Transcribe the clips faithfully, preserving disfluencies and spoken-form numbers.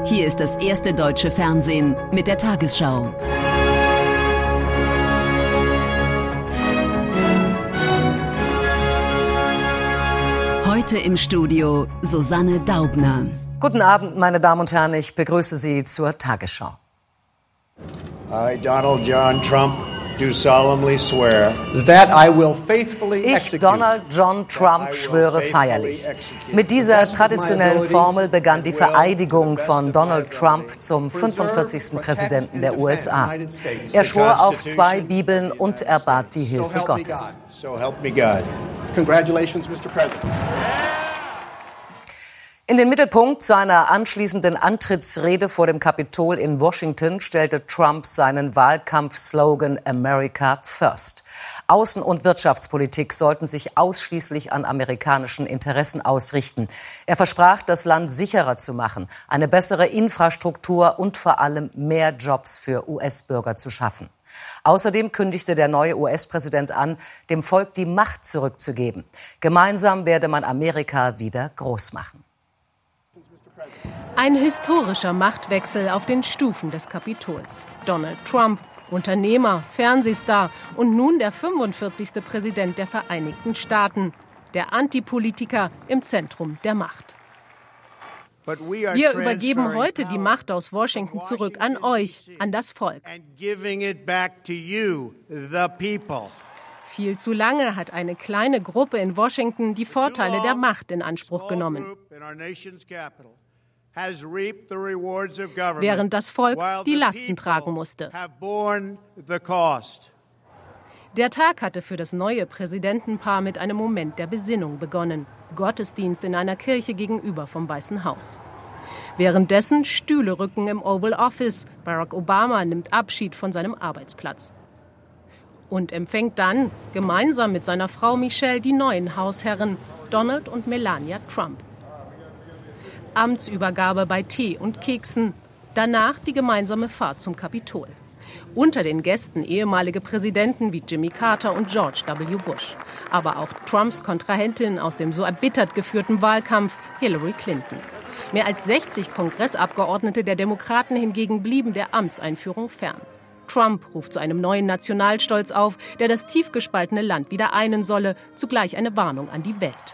Hier ist das erste deutsche Fernsehen mit der Tagesschau. Heute im Studio Susanne Daubner. Guten Abend, meine Damen und Herren, ich begrüße Sie zur Tagesschau. I, Donald John Trump, do solemnly swear that I will faithfully Ich, execute. Donald John Trump, schwöre feierlich. Mit dieser traditionellen Formel begann die Vereidigung von Donald Trump zum fünfundvierzigsten Präsidenten der U S A. Er schwor auf zwei Bibeln und erbat die Hilfe Gottes. So help me God. Congratulations, Mister President. In den Mittelpunkt seiner anschließenden Antrittsrede vor dem Kapitol in Washington stellte Trump seinen Wahlkampfslogan America First. Außen- und Wirtschaftspolitik sollten sich ausschließlich an amerikanischen Interessen ausrichten. Er versprach, das Land sicherer zu machen, eine bessere Infrastruktur und vor allem mehr Jobs für U S-Bürger zu schaffen. Außerdem kündigte der neue U S-Präsident an, dem Volk die Macht zurückzugeben. Gemeinsam werde man Amerika wieder groß machen. Ein historischer Machtwechsel auf den Stufen des Kapitols. Donald Trump, Unternehmer, Fernsehstar und nun der fünfundvierzigste Präsident der Vereinigten Staaten. Der Antipolitiker im Zentrum der Macht. Wir übergeben heute die Macht aus Washington zurück an euch, an das Volk. Viel zu lange hat eine kleine Gruppe in Washington die Vorteile der Macht in Anspruch genommen, während das Volk die Lasten tragen musste. Der Tag hatte für das neue Präsidentenpaar mit einem Moment der Besinnung begonnen. Gottesdienst in einer Kirche gegenüber vom Weißen Haus. Währenddessen Stühle rücken im Oval Office. Barack Obama nimmt Abschied von seinem Arbeitsplatz. Und empfängt dann, gemeinsam mit seiner Frau Michelle, die neuen Hausherren, Donald und Melania Trump. Amtsübergabe bei Tee und Keksen, danach die gemeinsame Fahrt zum Kapitol. Unter den Gästen ehemalige Präsidenten wie Jimmy Carter und George W. Bush. Aber auch Trumps Kontrahentin aus dem so erbittert geführten Wahlkampf, Hillary Clinton. Mehr als sechzig Kongressabgeordnete der Demokraten hingegen blieben der Amtseinführung fern. Trump ruft zu einem neuen Nationalstolz auf, der das tief gespaltene Land wieder einen solle, zugleich eine Warnung an die Welt.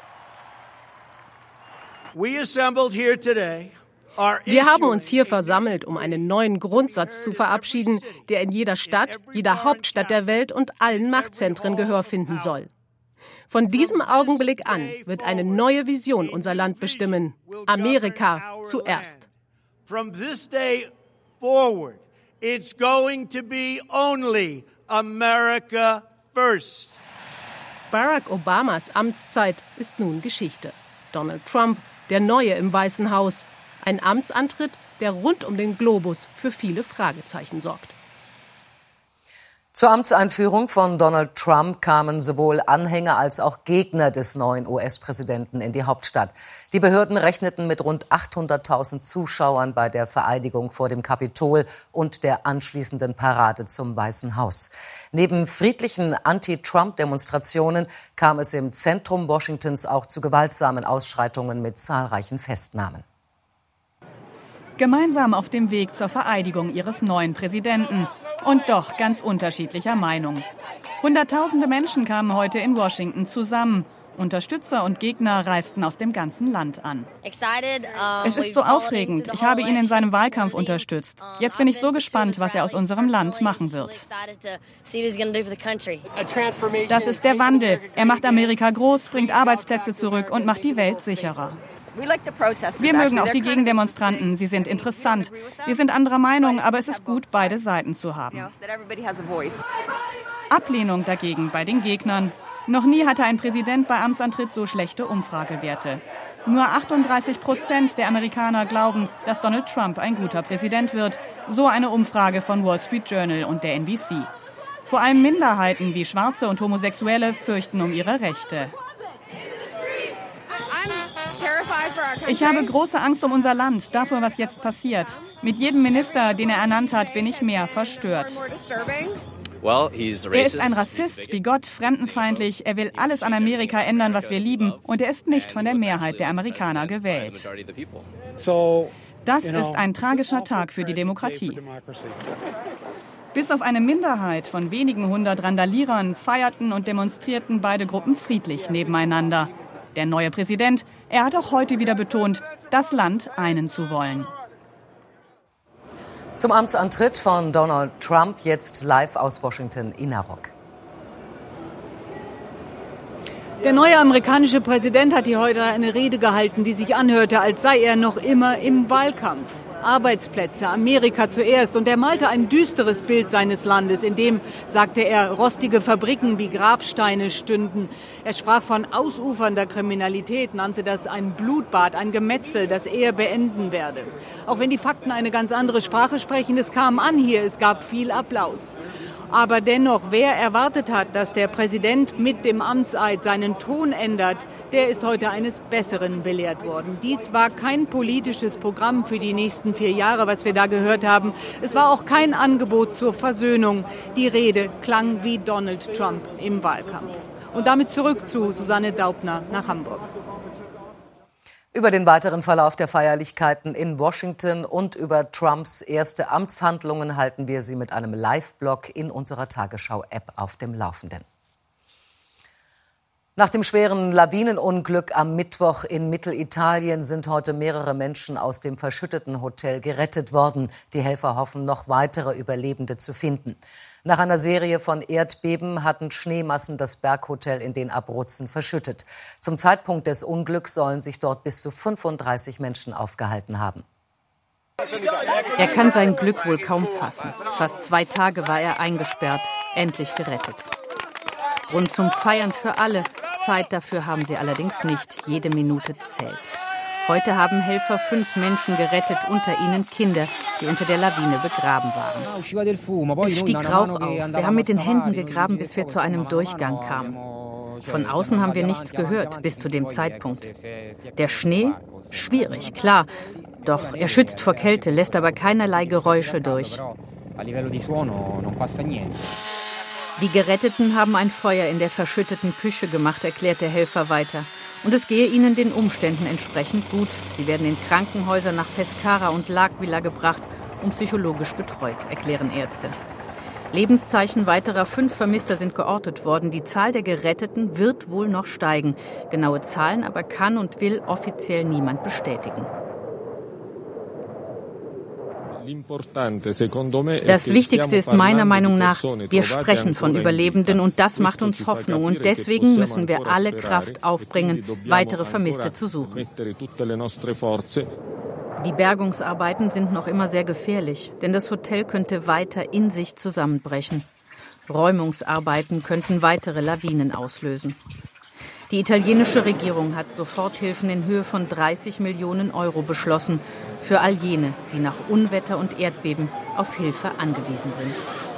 Wir haben uns hier versammelt, um einen neuen Grundsatz zu verabschieden, der in jeder Stadt, jeder Hauptstadt der Welt und allen Machtzentren Gehör finden soll. Von diesem Augenblick an wird eine neue Vision unser Land bestimmen. Amerika zuerst. From this day forward, it's going to be only America first. Barack Obamas Amtszeit ist nun Geschichte. Donald Trump, der Neue im Weißen Haus. Ein Amtsantritt, der rund um den Globus für viele Fragezeichen sorgt. Zur Amtseinführung von Donald Trump kamen sowohl Anhänger als auch Gegner des neuen U S-Präsidenten in die Hauptstadt. Die Behörden rechneten mit rund achthunderttausend Zuschauern bei der Vereidigung vor dem Kapitol und der anschließenden Parade zum Weißen Haus. Neben friedlichen Anti-Trump-Demonstrationen kam es im Zentrum Washingtons auch zu gewaltsamen Ausschreitungen mit zahlreichen Festnahmen. Gemeinsam auf dem Weg zur Vereidigung ihres neuen Präsidenten. Und doch ganz unterschiedlicher Meinung. Hunderttausende Menschen kamen heute in Washington zusammen. Unterstützer und Gegner reisten aus dem ganzen Land an. Es ist so aufregend. Ich habe ihn in seinem Wahlkampf unterstützt. Jetzt bin ich so gespannt, was er aus unserem Land machen wird. Das ist der Wandel. Er macht Amerika groß, bringt Arbeitsplätze zurück und macht die Welt sicherer. Wir mögen auch die Gegendemonstranten. Sie sind interessant. Wir sind anderer Meinung, aber es ist gut, beide Seiten zu haben. Ablehnung dagegen bei den Gegnern. Noch nie hatte ein Präsident bei Amtsantritt so schlechte Umfragewerte. Nur achtunddreißig Prozent der Amerikaner glauben, dass Donald Trump ein guter Präsident wird. So eine Umfrage von Wall Street Journal und der N B C. Vor allem Minderheiten wie Schwarze und Homosexuelle fürchten um ihre Rechte. Ich habe große Angst um unser Land, davor, was jetzt passiert. Mit jedem Minister, den er ernannt hat, bin ich mehr verstört. Er ist ein Rassist, bigott, fremdenfeindlich. Er will alles an Amerika ändern, was wir lieben. Und er ist nicht von der Mehrheit der Amerikaner gewählt. Das ist ein tragischer Tag für die Demokratie. Bis auf eine Minderheit von wenigen hundert Randalierern feierten und demonstrierten beide Gruppen friedlich nebeneinander. Der neue Präsident, er hat auch heute wieder betont, das Land einen zu wollen. Zum Amtsantritt von Donald Trump jetzt live aus Washington, Ina Rock. Der neue amerikanische Präsident hat hier heute eine Rede gehalten, die sich anhörte, als sei er noch immer im Wahlkampf. Arbeitsplätze, Amerika zuerst. Und er malte ein düsteres Bild seines Landes, in dem, sagte er, rostige Fabriken wie Grabsteine stünden. Er sprach von ausufernder Kriminalität, nannte das ein Blutbad, ein Gemetzel, das er beenden werde. Auch wenn die Fakten eine ganz andere Sprache sprechen, es kam an hier, es gab viel Applaus. Aber dennoch, wer erwartet hat, dass der Präsident mit dem Amtseid seinen Ton ändert, der ist heute eines Besseren belehrt worden. Dies war kein politisches Programm für die nächsten vier Jahre, was wir da gehört haben. Es war auch kein Angebot zur Versöhnung. Die Rede klang wie Donald Trump im Wahlkampf. Und damit zurück zu Susanne Daubner nach Hamburg. Über den weiteren Verlauf der Feierlichkeiten in Washington und über Trumps erste Amtshandlungen halten wir Sie mit einem Live-Blog in unserer Tagesschau-App auf dem Laufenden. Nach dem schweren Lawinenunglück am Mittwoch in Mittelitalien sind heute mehrere Menschen aus dem verschütteten Hotel gerettet worden. Die Helfer hoffen, noch weitere Überlebende zu finden. Nach einer Serie von Erdbeben hatten Schneemassen das Berghotel in den Abruzzen verschüttet. Zum Zeitpunkt des Unglücks sollen sich dort bis zu fünfunddreißig Menschen aufgehalten haben. Er kann sein Glück wohl kaum fassen. Fast zwei Tage war er eingesperrt, endlich gerettet. Grund zum Feiern für alle. Zeit dafür haben sie allerdings nicht. Jede Minute zählt. Heute haben Helfer fünf Menschen gerettet, unter ihnen Kinder, die unter der Lawine begraben waren. Es stieg Rauch auf. Wir haben mit den Händen gegraben, bis wir zu einem Durchgang kamen. Von außen haben wir nichts gehört, bis zu dem Zeitpunkt. Der Schnee? Schwierig, klar. Doch er schützt vor Kälte, lässt aber keinerlei Geräusche durch. Die Geretteten haben ein Feuer in der verschütteten Küche gemacht, erklärt der Helfer weiter. Und es gehe ihnen den Umständen entsprechend gut. Sie werden in Krankenhäuser nach Pescara und L'Aquila gebracht und psychologisch betreut, erklären Ärzte. Lebenszeichen weiterer fünf Vermisster sind geortet worden. Die Zahl der Geretteten wird wohl noch steigen. Genaue Zahlen aber kann und will offiziell niemand bestätigen. Das Wichtigste ist meiner Meinung nach, wir sprechen von Überlebenden und das macht uns Hoffnung. Und deswegen müssen wir alle Kraft aufbringen, weitere Vermisste zu suchen. Die Bergungsarbeiten sind noch immer sehr gefährlich, denn das Hotel könnte weiter in sich zusammenbrechen. Räumungsarbeiten könnten weitere Lawinen auslösen. Die italienische Regierung hat Soforthilfen in Höhe von dreißig Millionen Euro beschlossen für all jene, die nach Unwetter und Erdbeben auf Hilfe angewiesen sind.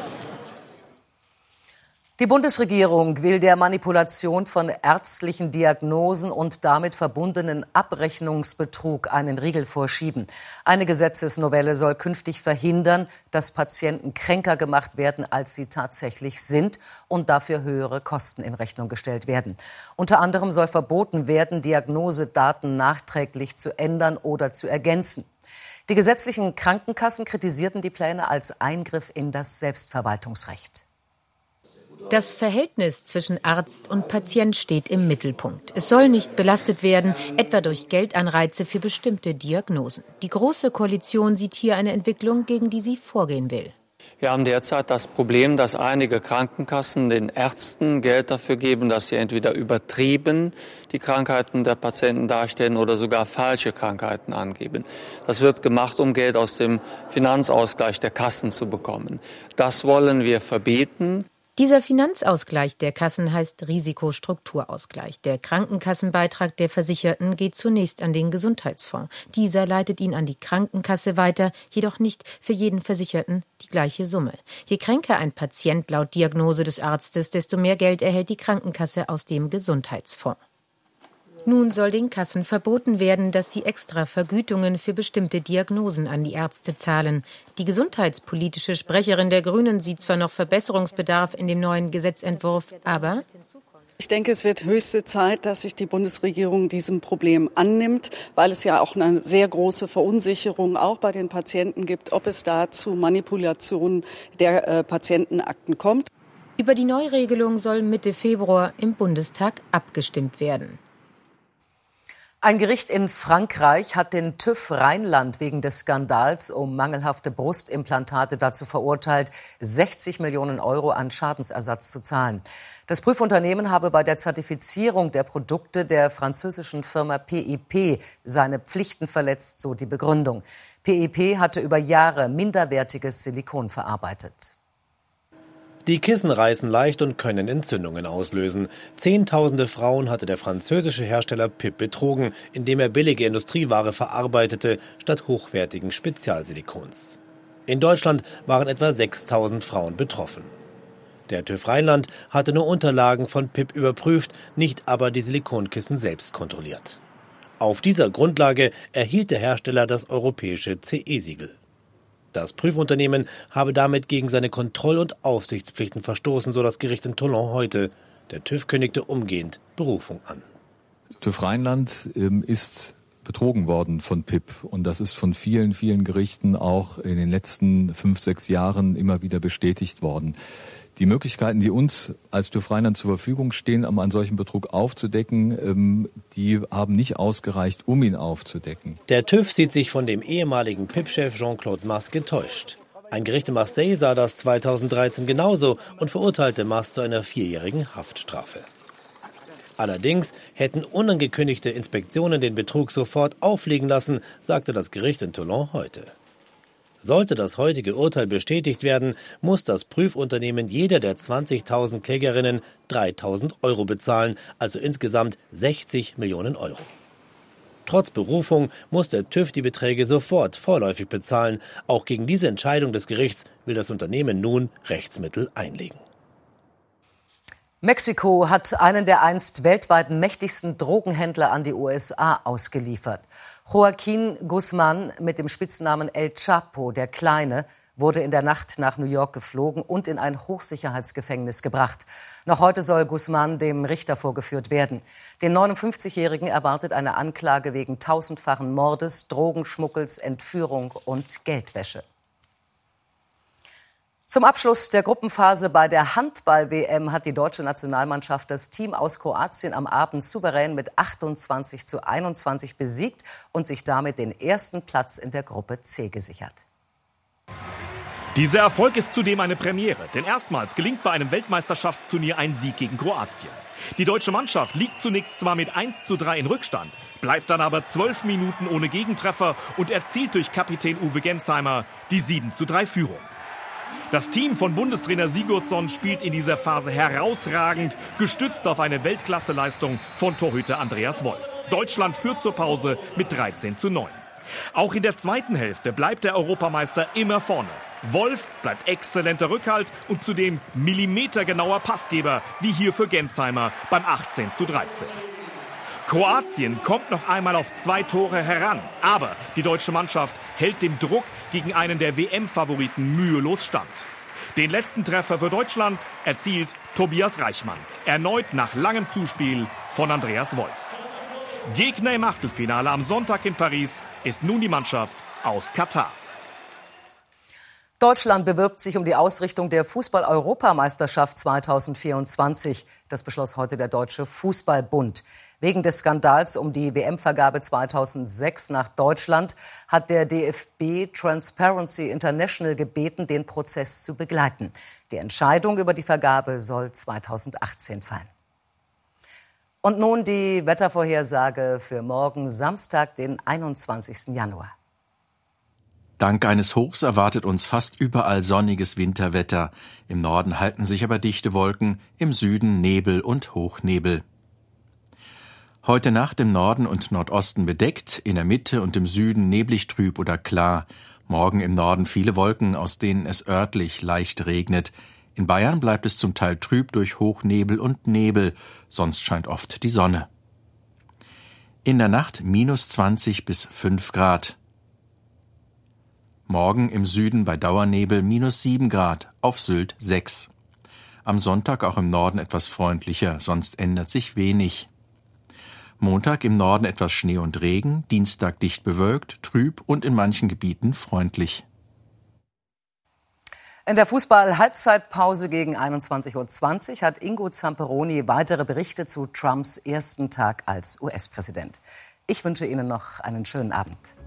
Die Bundesregierung will der Manipulation von ärztlichen Diagnosen und damit verbundenen Abrechnungsbetrug einen Riegel vorschieben. Eine Gesetzesnovelle soll künftig verhindern, dass Patienten kränker gemacht werden, als sie tatsächlich sind und dafür höhere Kosten in Rechnung gestellt werden. Unter anderem soll verboten werden, Diagnosedaten nachträglich zu ändern oder zu ergänzen. Die gesetzlichen Krankenkassen kritisierten die Pläne als Eingriff in das Selbstverwaltungsrecht. Das Verhältnis zwischen Arzt und Patient steht im Mittelpunkt. Es soll nicht belastet werden, etwa durch Geldanreize für bestimmte Diagnosen. Die Große Koalition sieht hier eine Entwicklung, gegen die sie vorgehen will. Wir haben derzeit das Problem, dass einige Krankenkassen den Ärzten Geld dafür geben, dass sie entweder übertrieben die Krankheiten der Patienten darstellen oder sogar falsche Krankheiten angeben. Das wird gemacht, um Geld aus dem Finanzausgleich der Kassen zu bekommen. Das wollen wir verbieten. Dieser Finanzausgleich der Kassen heißt Risikostrukturausgleich. Der Krankenkassenbeitrag der Versicherten geht zunächst an den Gesundheitsfonds. Dieser leitet ihn an die Krankenkasse weiter, jedoch nicht für jeden Versicherten die gleiche Summe. Je kränker ein Patient laut Diagnose des Arztes, desto mehr Geld erhält die Krankenkasse aus dem Gesundheitsfonds. Nun soll den Kassen verboten werden, dass sie extra Vergütungen für bestimmte Diagnosen an die Ärzte zahlen. Die gesundheitspolitische Sprecherin der Grünen sieht zwar noch Verbesserungsbedarf in dem neuen Gesetzentwurf, aber Ich denke, es wird höchste Zeit, dass sich die Bundesregierung diesem Problem annimmt, weil es ja auch eine sehr große Verunsicherung auch bei den Patienten gibt, ob es da zu Manipulationen der äh, Patientenakten kommt. Über die Neuregelung soll Mitte Februar im Bundestag abgestimmt werden. Ein Gericht in Frankreich hat den TÜV Rheinland wegen des Skandals um mangelhafte Brustimplantate dazu verurteilt, sechzig Millionen Euro an Schadensersatz zu zahlen. Das Prüfunternehmen habe bei der Zertifizierung der Produkte der französischen Firma P I P seine Pflichten verletzt, so die Begründung. P I P hatte über Jahre minderwertiges Silikon verarbeitet. Die Kissen reißen leicht und können Entzündungen auslösen. Zehntausende Frauen hatte der französische Hersteller P I P betrogen, indem er billige Industrieware verarbeitete, statt hochwertigen Spezialsilikons. In Deutschland waren etwa sechstausend Frauen betroffen. Der TÜV Rheinland hatte nur Unterlagen von P I P überprüft, nicht aber die Silikonkissen selbst kontrolliert. Auf dieser Grundlage erhielt der Hersteller das europäische C E-Siegel. Das Prüfunternehmen habe damit gegen seine Kontroll- und Aufsichtspflichten verstoßen, so das Gericht in Toulon heute. Der TÜV kündigte umgehend Berufung an. TÜV Rheinland ähm, ist betrogen worden von P I P und das ist von vielen, vielen Gerichten auch in den letzten fünf, sechs Jahren immer wieder bestätigt worden. Die Möglichkeiten, die uns als TÜV Rheinland zur Verfügung stehen, um einen solchen Betrug aufzudecken, die haben nicht ausgereicht, um ihn aufzudecken. Der TÜV sieht sich von dem ehemaligen P I P-Chef Jean-Claude Mas getäuscht. Ein Gericht in Marseille sah das zweitausenddreizehn genauso und verurteilte Mas zu einer vierjährigen Haftstrafe. Allerdings hätten unangekündigte Inspektionen den Betrug sofort auffliegen lassen, sagte das Gericht in Toulon heute. Sollte das heutige Urteil bestätigt werden, muss das Prüfunternehmen jeder der zwanzigtausend Klägerinnen dreitausend Euro bezahlen, also insgesamt sechzig Millionen Euro. Trotz Berufung muss der TÜV die Beträge sofort vorläufig bezahlen. Auch gegen diese Entscheidung des Gerichts will das Unternehmen nun Rechtsmittel einlegen. Mexiko hat einen der einst weltweit mächtigsten Drogenhändler an die U S A ausgeliefert. Joaquin Guzman mit dem Spitznamen El Chapo, der Kleine, wurde in der Nacht nach New York geflogen und in ein Hochsicherheitsgefängnis gebracht. Noch heute soll Guzman dem Richter vorgeführt werden. Den neunundfünfzigjährigen erwartet eine Anklage wegen tausendfachen Mordes, Drogenschmuggels, Entführung und Geldwäsche. Zum Abschluss der Gruppenphase bei der Handball-W M hat die deutsche Nationalmannschaft das Team aus Kroatien am Abend souverän mit achtundzwanzig zu einundzwanzig besiegt und sich damit den ersten Platz in der Gruppe C gesichert. Dieser Erfolg ist zudem eine Premiere, denn erstmals gelingt bei einem Weltmeisterschaftsturnier ein Sieg gegen Kroatien. Die deutsche Mannschaft liegt zunächst zwar mit eins zu drei in Rückstand, bleibt dann aber zwölf Minuten ohne Gegentreffer und erzielt durch Kapitän Uwe Gensheimer die sieben zu drei Führung. Das Team von Bundestrainer Sigurdsson spielt in dieser Phase herausragend, gestützt auf eine Weltklasseleistung von Torhüter Andreas Wolf. Deutschland führt zur Pause mit dreizehn zu neun. Auch in der zweiten Hälfte bleibt der Europameister immer vorne. Wolf bleibt exzellenter Rückhalt und zudem millimetergenauer Passgeber, wie hier für Gensheimer beim achtzehn zu dreizehn. Kroatien kommt noch einmal auf zwei Tore heran, aber die deutsche Mannschaft hält dem Druck gegen einen der W M-Favoriten mühelos stand. Den letzten Treffer für Deutschland erzielt Tobias Reichmann, erneut nach langem Zuspiel von Andreas Wolf. Gegner im Achtelfinale am Sonntag in Paris ist nun die Mannschaft aus Katar. Deutschland bewirbt sich um die Ausrichtung der Fußball-Europameisterschaft zweitausendvierundzwanzig. Das beschloss heute der Deutsche Fußballbund. Wegen des Skandals um die W M-Vergabe zweitausendsechs nach Deutschland hat der D F B Transparency International gebeten, den Prozess zu begleiten. Die Entscheidung über die Vergabe soll zweitausendachtzehn fallen. Und nun die Wettervorhersage für morgen Samstag, den einundzwanzigsten Januar. Dank eines Hochs erwartet uns fast überall sonniges Winterwetter. Im Norden halten sich aber dichte Wolken, im Süden Nebel und Hochnebel. Heute Nacht im Norden und Nordosten bedeckt, in der Mitte und im Süden neblig trüb oder klar. Morgen im Norden viele Wolken, aus denen es örtlich leicht regnet. In Bayern bleibt es zum Teil trüb durch Hochnebel und Nebel, sonst scheint oft die Sonne. In der Nacht minus zwanzig bis fünf Grad. Morgen im Süden bei Dauernebel minus sieben Grad, auf Sylt sechs. Am Sonntag auch im Norden etwas freundlicher, sonst ändert sich wenig. Montag im Norden etwas Schnee und Regen, Dienstag dicht bewölkt, trüb und in manchen Gebieten freundlich. In der Fußball-Halbzeitpause gegen einundzwanzig Uhr zwanzig hat Ingo Zamperoni weitere Berichte zu Trumps ersten Tag als U S-Präsident. Ich wünsche Ihnen noch einen schönen Abend.